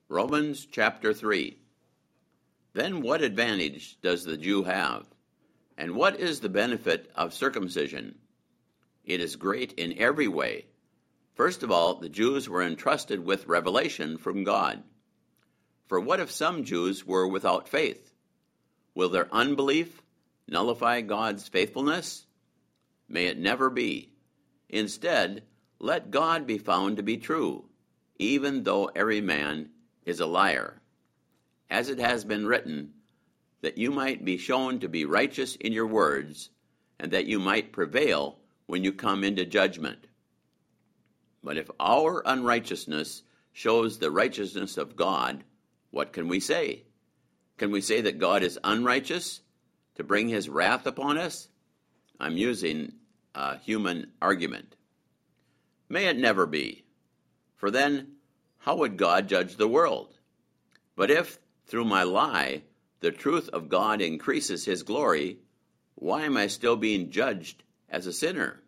Romans chapter 3. Then what advantage does the Jew have? And what is the benefit of circumcision? It is great in every way. First of all, the Jews were entrusted with revelation from God. For what if some Jews were without faith? Will their unbelief nullify God's faithfulness? May it never be. Instead, let God be found to be true, even though every man is a liar. As it has been written, that you might be shown to be righteous in your words, and that you might prevail when you come into judgment. But if our unrighteousness shows the righteousness of God, what can we say? Can we say that God is unrighteous to bring his wrath upon us? I'm using a human argument. May it never be. For then, how would God judge the world? But if, through my lie, the truth of God increases his glory, why am I still being judged as a sinner?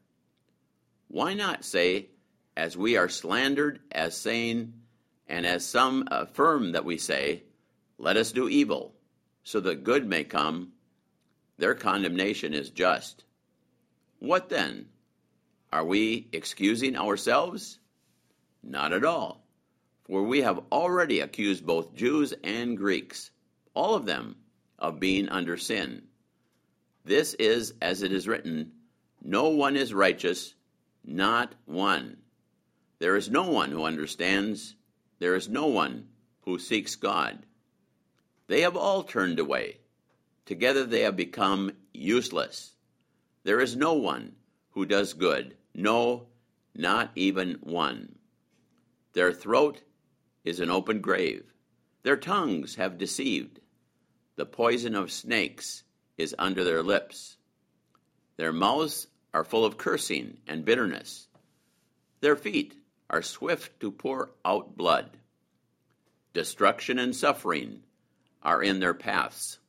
Why not say, as we are slandered as saying, and as some affirm that we say, let us do evil, so that good may come? Their condemnation is just. What then? Are we excusing ourselves? Not at all. For we have already accused both Jews and Greeks, all of them, of being under sin. This is as it is written, no one is righteous, not one. There is no one who understands. There is no one who seeks God. They have all turned away. Together they have become useless. There is no one who does good. No, not even one. Their throat is an open grave. Their tongues have deceived. The poison of snakes is under their lips. Their mouths are full of cursing and bitterness. Their feet are swift to pour out blood. Destruction and suffering are in their paths.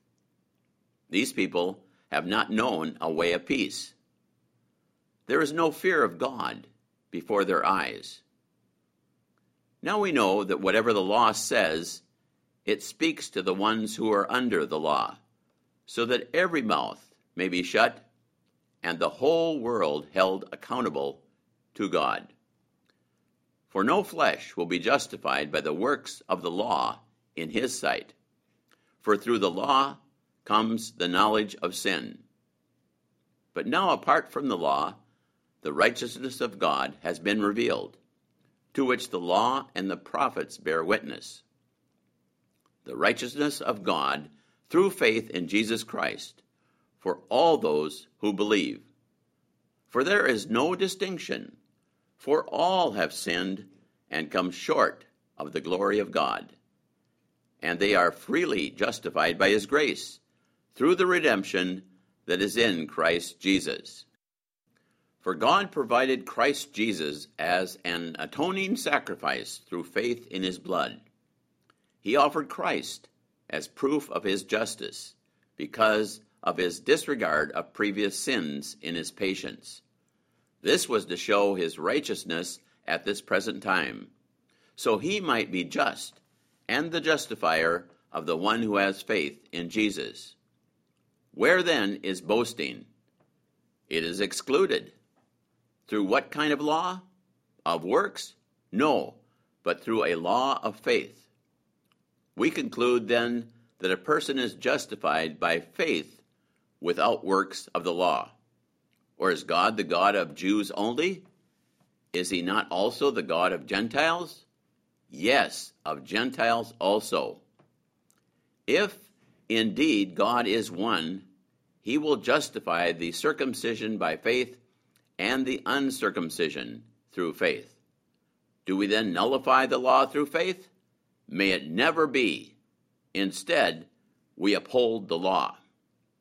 These people have not known a way of peace. There is no fear of God before their eyes. Now we know that whatever the law says, it speaks to the ones who are under the law, so that every mouth may be shut and the whole world held accountable to God. For no flesh will be justified by the works of the law in his sight, for through the law comes the knowledge of sin. But now, apart from the law, the righteousness of God has been revealed, to which the law and the prophets bear witness. The righteousness of God through faith in Jesus Christ for all those who believe. For there is no distinction, for all have sinned and come short of the glory of God, and they are freely justified by his grace through the redemption that is in Christ Jesus. For God provided Christ Jesus as an atoning sacrifice through faith in his blood. He offered Christ as proof of his justice because of his disregard of previous sins in his patience. This was to show his righteousness at this present time, so he might be just and the justifier of the one who has faith in Jesus. Where then is boasting? It is excluded. Through what kind of law? Of works? No, but through a law of faith. We conclude then that a person is justified by faith without works of the law. Or is God the God of Jews only? Is he not also the God of Gentiles? Yes, of Gentiles also. If indeed God is one, he will justify the circumcision by faith and the uncircumcision through faith. Do we then nullify the law through faith? May it never be. Instead, we uphold the law.